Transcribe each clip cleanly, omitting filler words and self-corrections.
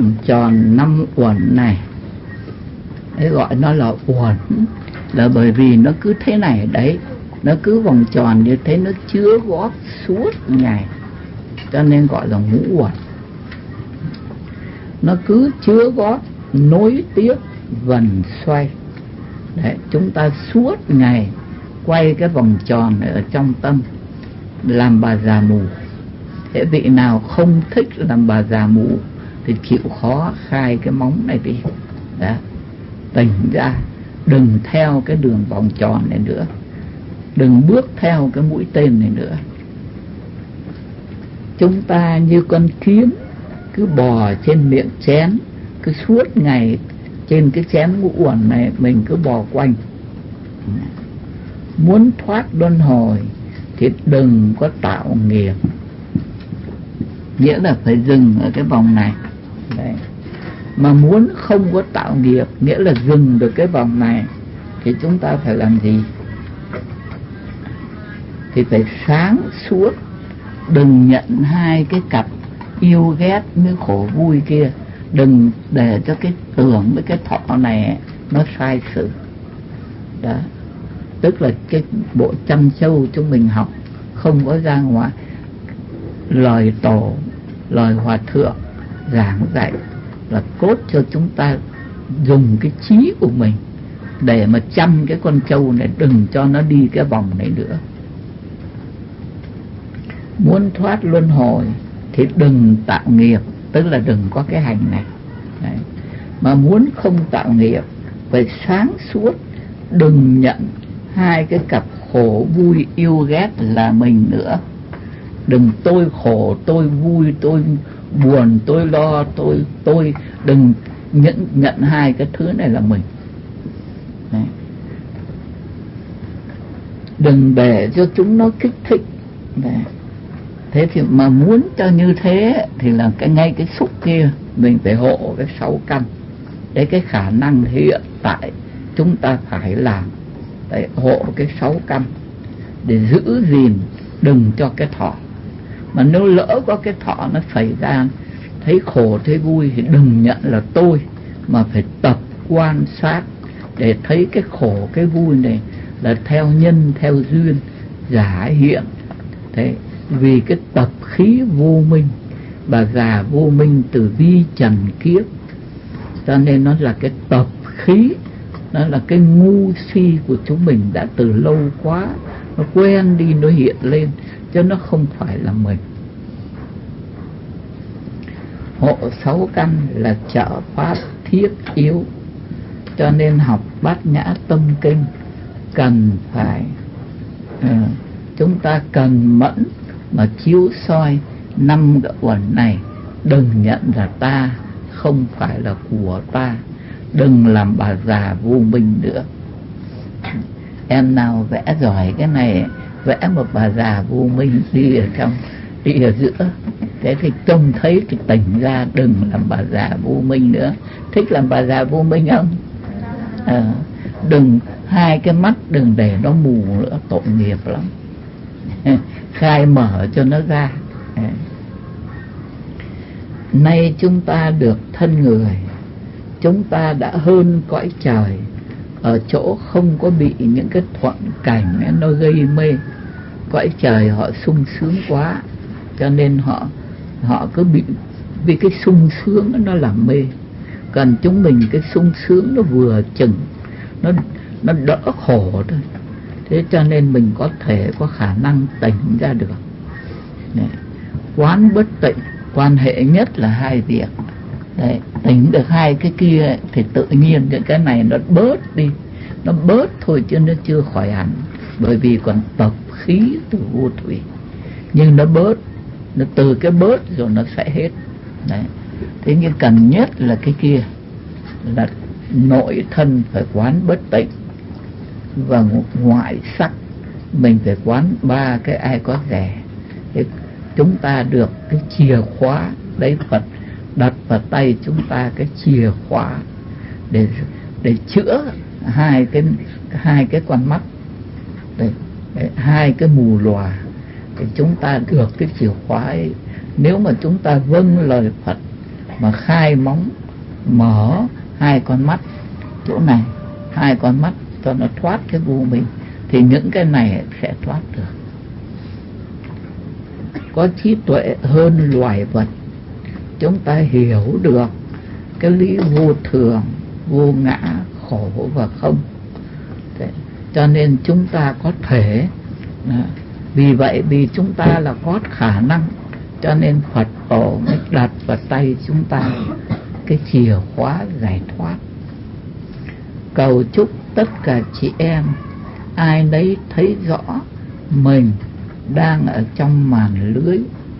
vòng tròn 5 uẩn này, đấy gọi nó là uẩn, là bởi vì nó cứ thế này đấy, nó cứ vòng tròn như thế, nó chứa gót suốt ngày, cho nên gọi là ngũ uẩn. Nó cứ chứa gót nối tiếp vần xoay. Đấy, chúng ta suốt ngày quay cái vòng tròn ở trong tâm, làm bà già mù. Thế vị nào không thích làm bà già mù thì chịu khó khai cái móng này đi. Đó, tỉnh ra, đừng theo cái đường vòng tròn này nữa, đừng bước theo cái mũi tên này nữa. Chúng ta như con kiến cứ bò trên miệng chén, cứ suốt ngày trên cái chén ngũ uẩn này mình cứ bò quanh. Muốn thoát luân hồi thì đừng có tạo nghiệp, nghĩa là phải dừng ở cái vòng này. Đấy. Mà muốn không có tạo nghiệp, nghĩa là dừng được cái vòng này, thì chúng ta phải làm gì? Thì phải sáng suốt, đừng nhận hai cái cặp yêu ghét với khổ vui kia, đừng để cho cái tưởng với cái thọ này nó sai sự. Đó, tức là cái bộ chăm châu chúng mình học không có ra ngoài. Lời tổ, lời hòa thượng giảng dạy là cốt cho chúng ta dùng cái trí của mình để mà chăm cái con trâu này, đừng cho nó đi cái vòng này nữa. Muốn thoát luân hồi thì đừng tạo nghiệp, tức là đừng có cái hành này. Đấy. Mà muốn không tạo nghiệp phải sáng suốt, đừng nhận hai cái cặp khổ vui yêu ghét là mình nữa. Đừng tôi khổ, tôi vui, tôi buồn, tôi lo, tôi đừng nhận hai cái thứ này là mình. Đấy. Đừng để cho chúng nó kích thích. Đấy. Thế thì mà muốn cho như thế thì là ngay cái xúc kia mình phải hộ cái 6 căn. Đấy, cái khả năng hiện tại chúng ta phải làm. Đấy, hộ cái 6 căn để giữ gìn, đừng cho cái thọ. Mà nếu lỡ có cái thọ nó xảy ra, thấy khổ thấy vui thì đừng nhận là tôi, mà phải tập quan sát để thấy cái khổ cái vui này là theo nhân theo duyên giả hiện. Thế vì cái tập khí vô minh, bà già vô minh từ vi trần kiếp, cho nên nó là cái tập khí, nó là cái ngu si của chúng mình đã từ lâu quá, nó quen đi, nó hiện lên, chứ nó không phải là mình. Hộ 6 căn là trợ pháp thiết yếu, cho nên học Bát Nhã Tâm Kinh cần phải chúng ta cần mẫn mà chiếu soi 5 cái uẩn này. Đừng nhận là ta, không phải là của ta, đừng làm bà già vô minh nữa. Em nào vẽ giỏi cái này, vẽ một bà già vô minh đi ở trong, đi ở giữa, thế thì trông thấy thì tỉnh ra, đừng làm bà già vô minh nữa. Thích làm bà già vô minh không? Đừng, hai cái mắt đừng để nó mù nữa, tội nghiệp lắm. Khai mở cho nó ra. Nay chúng ta được thân người, chúng ta đã hơn cõi trời ở chỗ không có bị những cái thuận cảnh ấy, nó gây mê. Cõi trời họ sung sướng quá, cho nên họ cứ bị vì cái sung sướng nó làm mê. Còn chúng mình cái sung sướng nó vừa chừng, nó đỡ khổ thôi. Thế cho nên mình có thể có khả năng tỉnh ra được. Đấy. Quán bất tịnh, quan hệ nhất là hai việc. Đấy, tỉnh được hai cái kia thì tự nhiên cái này nó bớt đi, nó bớt thôi chứ nó chưa khỏi hẳn, bởi vì còn tập khí từ vô thủy. Nhưng nó bớt, nó từ cái bớt rồi nó sẽ hết. Đấy. Thế nhưng cần nhất là cái kia, là nội thân phải quán bất tịnh, và ngoại sắc mình phải quán 3 cái ai có rẻ. Thế chúng ta được cái chìa khóa đấy, Phật đặt vào tay chúng ta cái chìa khóa để chữa hai cái con mắt, để hai cái mù lòa, thì chúng ta được cái chìa khóa ấy. Nếu mà chúng ta vâng lời Phật mà khai móng mở hai con mắt chỗ này, hai con mắt cho nó thoát cái vô minh, thì những cái này sẽ thoát được. Có trí tuệ hơn loài vật, chúng ta hiểu được cái lý vô thường, vô ngã, khổ và không. Cho nên chúng ta có thể, vì vậy vì chúng ta là có khả năng, cho nên Phật tổ mới đặt vào tay chúng ta cái chìa khóa giải thoát. Cầu chúc tất cả chị em ai nấy thấy rõ mình đang ở trong màn lưới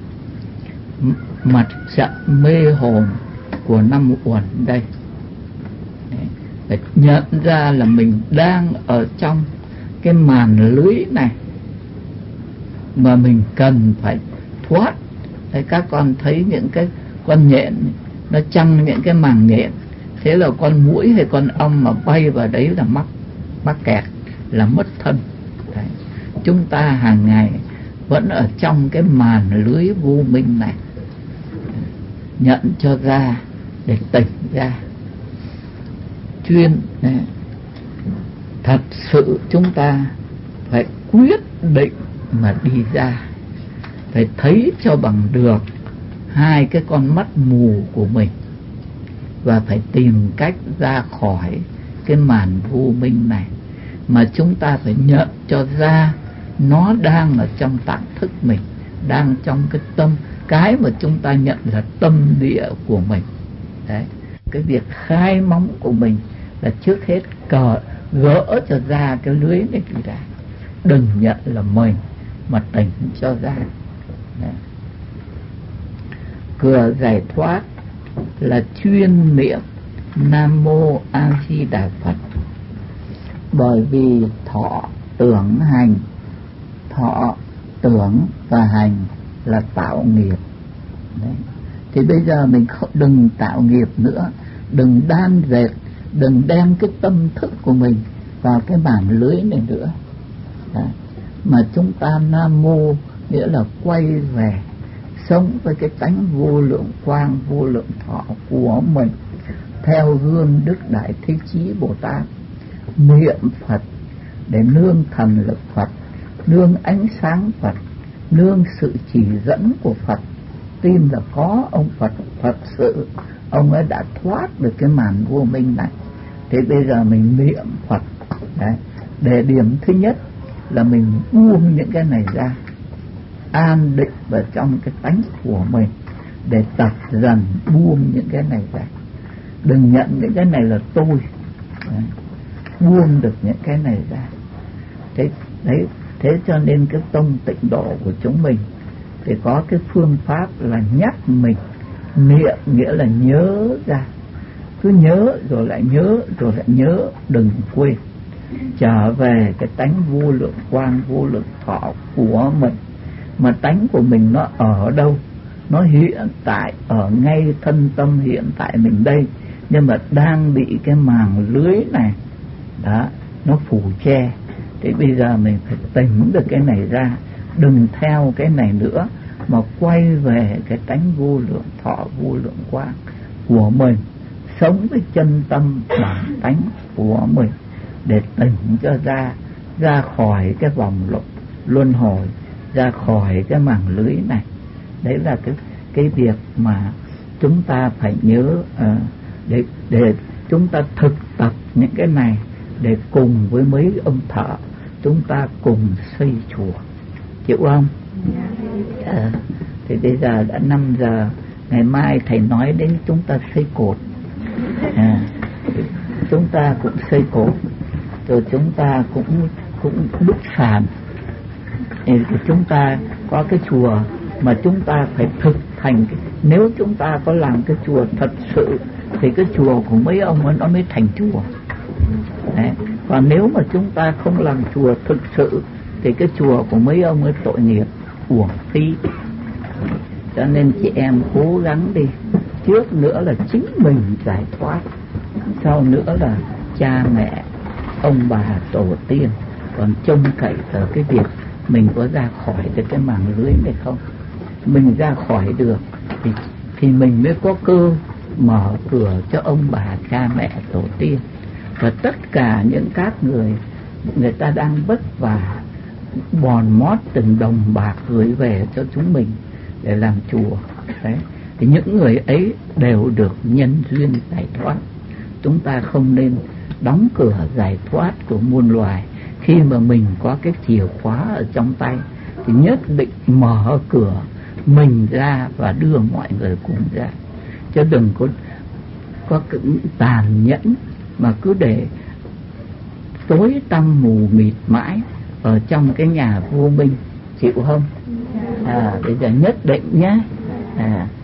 mặt trận mê hồn của năm uẩn đây. Để nhận ra là mình đang ở trong cái màn lưới này mà mình cần phải thoát. Thế các con thấy những cái con nhện nó chăng những cái màng nhện, thế là con muỗi hay con ong mà bay vào đấy là mắc kẹt, là mất thân. Đấy. Chúng ta hàng ngày vẫn ở trong cái màn lưới vô minh này, nhận cho ra để tỉnh ra. Thật sự chúng ta phải quyết định mà đi ra, phải thấy cho bằng được hai cái con mắt mù của mình, và phải tìm cách ra khỏi cái màn vô minh này. Mà chúng ta phải nhận cho ra nó đang ở trong tạng thức mình, đang trong cái tâm, cái mà chúng ta nhận là tâm địa của mình. Đấy, cái việc khai móng của mình là trước hết gỡ cho ra cái lưới này đi ra. Đừng nhận là mình, mà tỉnh cho ra. Đấy. Cửa giải thoát là chuyên niệm Nam Mô A Di Đà Phật. Bởi vì thọ tưởng hành, thọ tưởng và hành là tạo nghiệp. Đấy. Thì bây giờ mình đừng tạo nghiệp nữa, đừng đan dệt, đừng đem cái tâm thức của mình vào cái màn lưới này nữa. Đấy. Mà chúng ta Nam Mô nghĩa là quay về sống với cái tánh vô lượng quang, vô lượng thọ của mình, theo gương Đức Đại Thế Chí Bồ Tát, niệm Phật để nương thần lực Phật, nương ánh sáng Phật, nương sự chỉ dẫn của Phật, tin là có ông Phật thật sự, ông ấy đã thoát được cái màn vô minh này. Thế bây giờ mình niệm Phật. Đấy. Để điểm thứ nhất là mình buông những cái này ra, an định vào trong cái tánh của mình, để tập dần buông những cái này ra. Đừng nhận những cái này là tôi. Đấy. Buông được những cái này ra. Thế cho nên cái tông tịnh độ của chúng mình thì có cái phương pháp là nhắc mình niệm, nghĩa là nhớ ra. Cứ nhớ rồi lại nhớ, rồi lại nhớ, đừng quên. Trở về cái tánh vô lượng quang, vô lượng thọ của mình. Mà tánh của mình nó ở đâu? Nó hiện tại ở ngay thân tâm hiện tại mình đây, nhưng mà đang bị cái màng lưới này đó, nó phủ che. Thì bây giờ mình phải tỉnh được cái này ra, đừng theo cái này nữa, mà quay về cái tánh vô lượng thọ, vô lượng quang của mình, sống với chân tâm bản tánh của mình, để tỉnh cho ra khỏi cái vòng luân hồi, ra khỏi cái màng lưới này. Đấy là cái việc mà chúng ta phải nhớ, để chúng ta thực tập những cái này, để cùng với mấy ông thợ chúng ta cùng xây chùa, chịu không? Thì bây giờ đã 5 giờ, ngày mai thầy nói đến chúng ta xây cột. Chúng ta cũng xây cột, rồi chúng ta cũng đúc sàn. Thì chúng ta có cái chùa mà chúng ta phải thực thành. Nếu chúng ta có làm cái chùa thật sự thì cái chùa của mấy ông ấy nó mới thành chùa. Đấy. Còn nếu mà chúng ta không làm chùa thực sự thì cái chùa của mấy ông ấy tội nghiệp, uổng phí. Cho nên chị em cố gắng đi. Trước nữa là chính mình giải thoát, sau nữa là cha mẹ, ông bà, tổ tiên. Còn trông cậy ở cái việc mình có ra khỏi được cái màng lưới này không. Mình ra khỏi được thì mình mới có cơ mở cửa cho ông bà cha mẹ tổ tiên và tất cả những các người ta đang vất vả bòn mót từng đồng bạc gửi về cho chúng mình để làm chùa. Đấy, thì những người ấy đều được nhân duyên giải thoát. Chúng ta không nên đóng cửa giải thoát của muôn loài. Khi mà mình có cái chìa khóa ở trong tay thì nhất định mở cửa mình ra và đưa mọi người cùng ra, chứ đừng có tàn nhẫn mà cứ để tối tăm mù mịt mãi ở trong cái nhà vô minh. Chịu không? Bây giờ nhất định nhé.